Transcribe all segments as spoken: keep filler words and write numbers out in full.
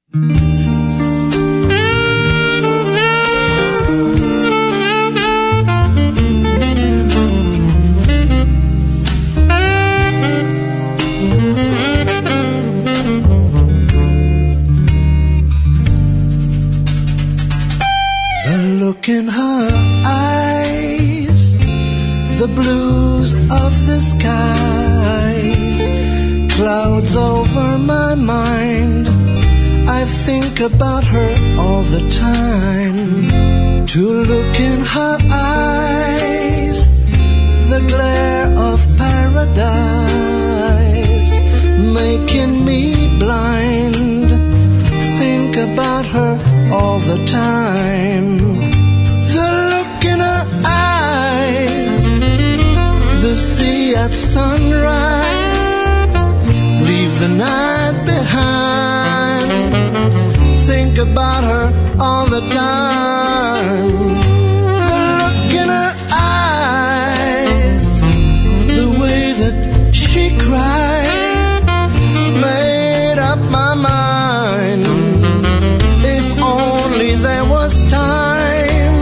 In her eyes, the blues of the skies, clouds over my mind. I think about her all the time. To look in her eyes, the glare of paradise, making me blind. Think about her all the time. The sea at sunrise, leave the night behind. Think about her all the time. The look in her eyes, the way that she cries, made up my mind. If only there was time.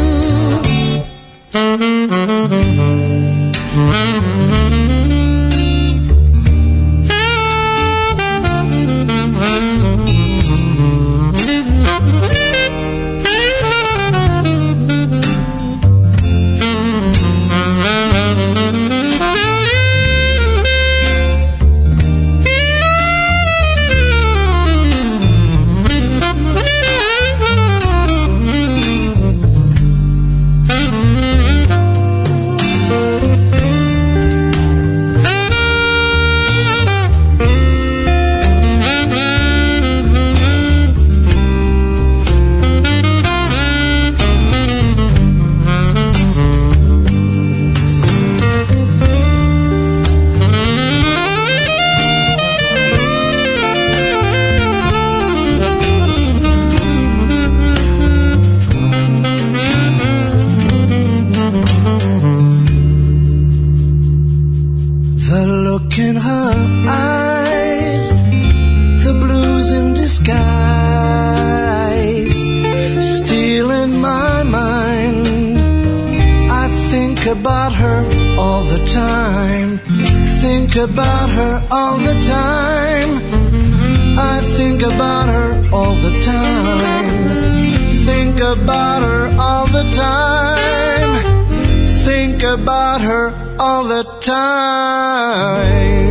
In her eyes, the blues in disguise, stealing my mind. I think about her all the time. Think about her all the time. I think about her all the time. Think about her all the time. Think about her all the time.